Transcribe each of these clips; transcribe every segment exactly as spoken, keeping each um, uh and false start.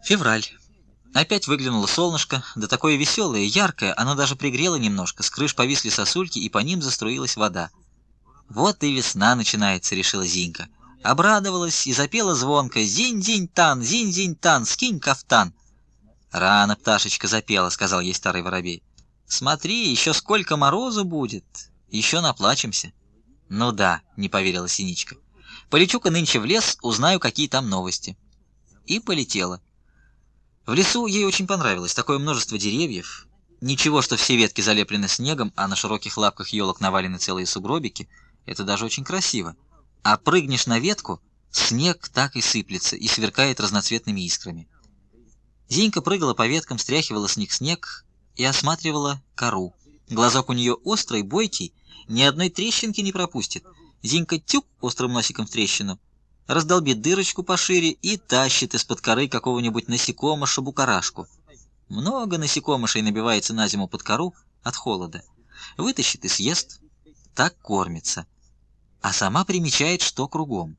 Февраль. Опять выглянуло солнышко, да такое веселое, яркое, оно даже пригрело немножко, с крыш повисли сосульки, и по ним заструилась вода. «Вот и весна начинается», — решила Зинька. Обрадовалась и запела звонко: «Зинь-зинь-тан, зинь-зинь-тан, скинь кафтан». «Рано пташечка запела», — сказал ей старый воробей. «Смотри, еще сколько морозу будет, еще наплачемся». «Ну да», — не поверила Синичка. «Полечу-ка нынче в лес, узнаю, какие там новости». И полетела. В лесу ей очень понравилось, такое множество деревьев. Ничего, что все ветки залеплены снегом, а на широких лапках елок навалены целые сугробики. Это даже очень красиво. А прыгнешь на ветку, снег так и сыплется и сверкает разноцветными искрами. Зинька прыгала по веткам, стряхивала с них снег и осматривала кору. Глазок у нее острый, бойкий, ни одной трещинки не пропустит. Зинька тюк острым носиком в трещину, раздолбит дырочку пошире и тащит из-под коры какого-нибудь насекомыша-букарашку. Много насекомышей набивается на зиму под кору от холода. Вытащит и съест. Так кормится. А сама примечает, что кругом.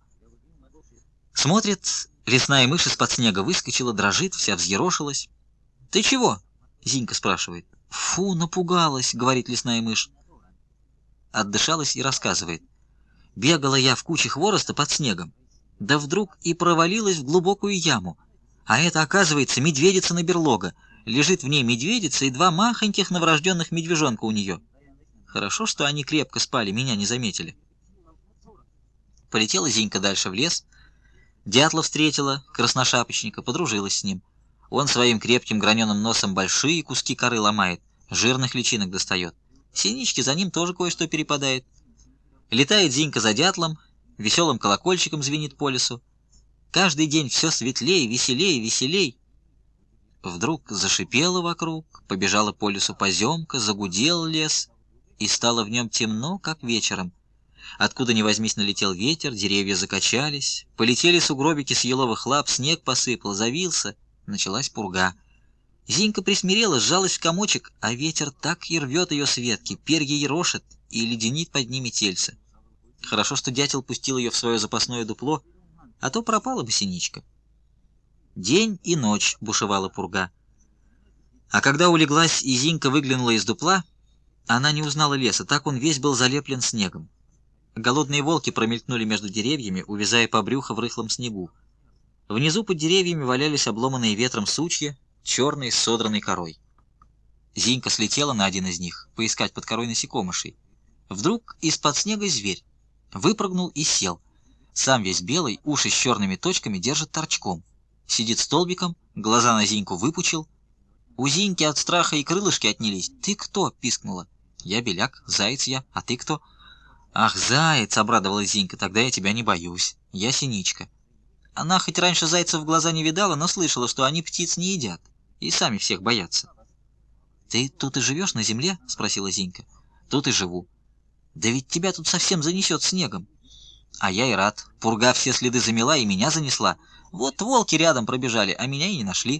Смотрит, лесная мышь из-под снега выскочила, дрожит, вся взъерошилась. «Ты чего?» — Зинька спрашивает. «Фу, напугалась», — говорит лесная мышь. Отдышалась и рассказывает. «Бегала я в куче хвороста под снегом. Да вдруг и провалилась в глубокую яму. А это, оказывается, медведица-на берлога. Лежит в ней медведица и два махоньких новорожденных медвежонка у нее. Хорошо, что они крепко спали, меня не заметили». Полетела Зинька дальше в лес. Дятла встретила, красношапочника, подружилась с ним. Он своим крепким граненым носом большие куски коры ломает, жирных личинок достает. Синичке за ним тоже кое-что перепадает. Летает Зинька за дятлом, веселым колокольчиком звенит по лесу. Каждый день все светлее, веселее, веселей. Вдруг зашипело вокруг, побежала по лесу поземка, загудел лес, и стало в нем темно, как вечером. Откуда ни возьмись налетел ветер, деревья закачались, полетели сугробики с еловых лап, снег посыпал, завился, началась пурга. Зинька присмирела, сжалась в комочек, а ветер так и рвет ее с ветки, перья ерошит и леденит под ними тельце. Хорошо, что дятел пустил ее в свое запасное дупло, а то пропала бы Синичка. День и ночь бушевала пурга. А когда улеглась и Зинька выглянула из дупла, она не узнала леса, так он весь был залеплен снегом. Голодные волки промелькнули между деревьями, увязая по брюхо в рыхлом снегу. Внизу под деревьями валялись обломанные ветром сучья, черные с содранной корой. Зинька слетела на один из них, поискать под корой насекомышей. Вдруг из-под снега зверь выпрыгнул и сел. Сам весь белый, уши с черными точками держит торчком. Сидит столбиком, глаза на Зиньку выпучил. У Зиньки от страха и крылышки отнялись. «Ты кто?» — пискнула. «Я беляк, заяц я, а ты кто?» «Ах, заяц!» — обрадовалась Зинька. «Тогда я тебя не боюсь. Я Синичка». Она хоть раньше зайцев в глаза не видала, но слышала, что они птиц не едят и сами всех боятся. «Ты тут и живешь на земле?» — спросила Зинька. «Тут и живу». «Да ведь тебя тут совсем занесет снегом». «А я и рад. Пурга все следы замела и меня занесла. Вот волки рядом пробежали, а меня и не нашли».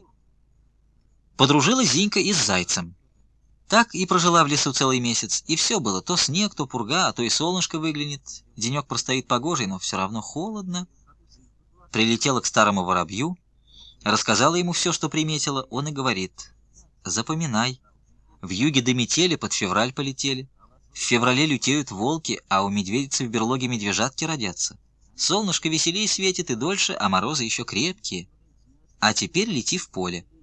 Подружилась Зинька и с зайцем. Так и прожила в лесу целый месяц, и все было, то снег, то пурга, а то и солнышко выглянет. Денек простоит погожий, но все равно холодно. Прилетела к старому воробью, рассказала ему все, что приметила, он и говорит: «Запоминай, в юге до метели под февраль полетели, в феврале лютеют волки, а у медведицы в берлоге медвежатки родятся. Солнышко веселее светит и дольше, а морозы еще крепкие. А теперь лети в поле».